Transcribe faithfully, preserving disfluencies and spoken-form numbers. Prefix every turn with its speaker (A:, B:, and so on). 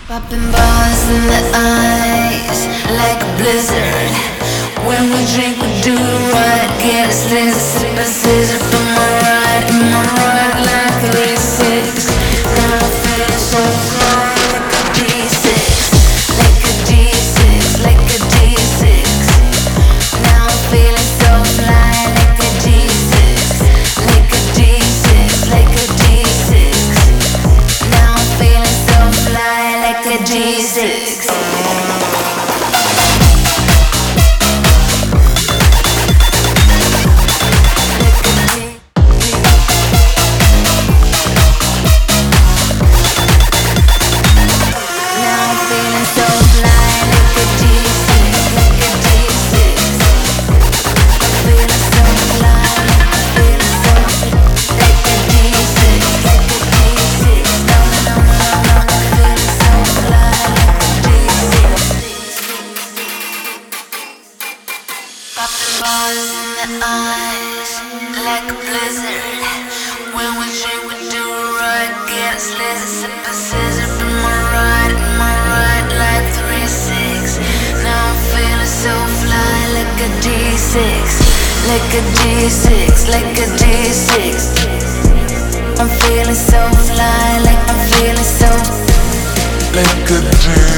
A: Popping bars in the eyes like a blizzard. When we drink, we do right. Get a slizzer, sip a scissor. Put my right in my right like three six. Now I'm feeling so fly like a D six, like a D six, like a D six. Now I'm feeling so fly like a D six, like a D six, like a D six. Now I'm feeling so fly like a D six. Popping bars in the eyes like a blizzard. When we drink, we do right. Get a slizzer, sip a scissor. Put my right, my right like three six. Now I'm feeling so fly like a D six, like a D six, like a D six. I'm feeling so fly like I'm feeling so
B: like a D six.